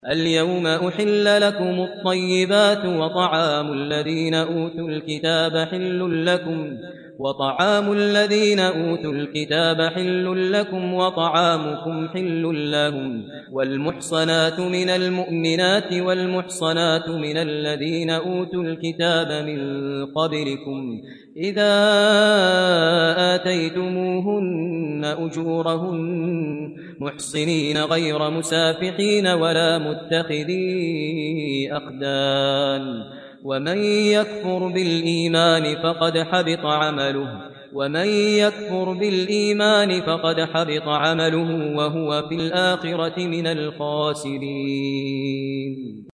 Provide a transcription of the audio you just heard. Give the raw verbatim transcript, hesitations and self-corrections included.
اليوم أحل لكم الطيبات وطعام الذين أوتوا الكتاب حل لكم وطعام الذين أوتوا الكتاب حل لكم وطعامكم حل لهم والمحصنات من المؤمنات والمحصنات من الذين أوتوا الكتاب من قبلكم إذا آتيتموهن أجورهن محصنين غير مسافحين ولا متخذي أخدان ومن يكفر بالإيمان فقد حبط عمله ومن يكفر بالإيمان فقد حبط عمله وهو في الآخرة من الخاسرين.